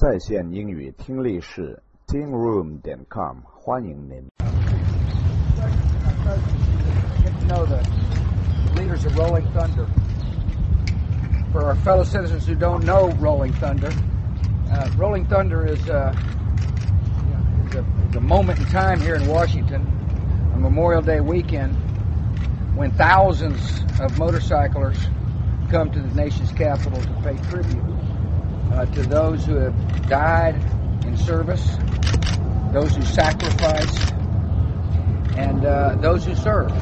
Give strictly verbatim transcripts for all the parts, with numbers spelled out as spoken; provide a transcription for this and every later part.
在线英语听力室 teen room 点 com 欢迎您。 Get to know the leaders of Rolling Thunder. For our fellow citizens who don't know Rolling Thunder, uh, Rolling Thunder is, uh, is, a, is a moment in time here in Washington on Memorial Day weekend when thousands of motorcyclers come to the nation's capital to pay tribute uh, to those who have died in service, those who sacrificed, and uh, those who serve.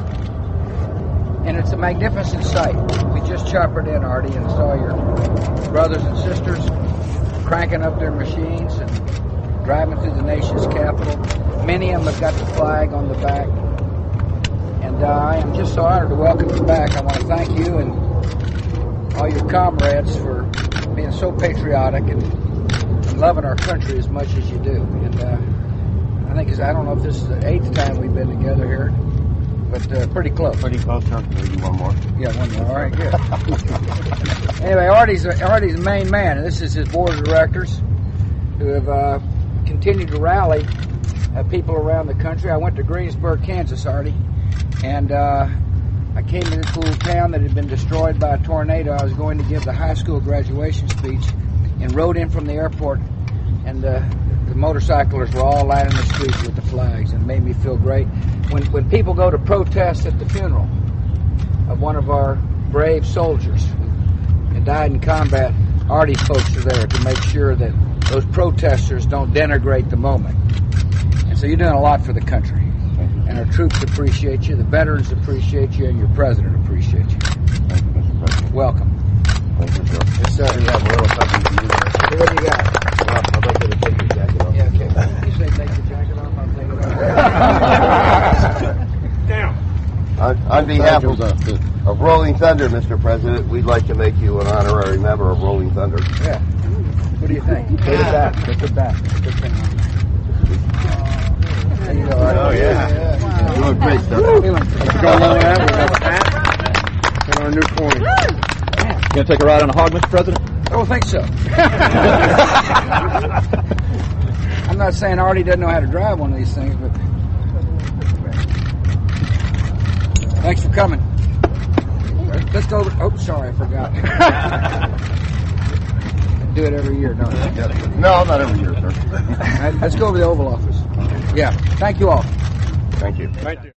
And it's a magnificent sight. We just choppered in, Artie, and saw your brothers and sisters cranking up their machines and driving through the nation's capital. Many of them have got the flag on the back. And uh, I am just so honored to welcome you back. I want to thank you and all your comrades for being so patriotic and, and loving our country as much as you do. And uh, I think, I don't know if this is the eighth time we've been together here, but uh, pretty close. Pretty close, sir. Maybe one more. Yeah, one more. All right, good. Anyway, Artie's, Artie's the main man, and this is his board of directors who have uh, continued to rally uh, people around the country. I went to Greensburg, Kansas, Artie, and uh, I came to this little town that had been destroyed by a tornado. I was going to give the high school graduation speech and rode in from the airport, and uh, the motorcyclers were all lining the streets with the flags, and it made me feel great. When when people go to protest at the funeral of one of our brave soldiers who died in combat, Artie's folks are there to make sure that those protesters don't denigrate the moment. And so you're doing a lot for the country. And our troops appreciate you, the veterans appreciate you, and your president apprecites you. Thank you, Mister President. Welcome. Thank you, sir. Yes, sir. We have a little something for you. So what do you got? Well, I'd like you to take your jacket off. Yeah, okay. You say take your jacket off, I'll take it off. Down. On, on behalf of, of Rolling Thunder, Mister President, we'd like to make you an honorary member of Rolling Thunder. Yeah. What do you think? Take it back. Take it back. Good thing. There you go. All right. Oh, yeah. yeah, yeah. You're doing great, sir. Feeling pretty Go along with that. We got that. And our new coin. You gonna take a ride on a hog, Mister President? I don't think so. I'm not saying Artie doesn't know how to drive one of these things, but thanks for coming. Let's go over. Oh, sorry, I forgot. Do it every year, don't you? No, not every year, sir. All right, let's go over the Oval Office. Yeah. Thank you all. Thank you. Thank you.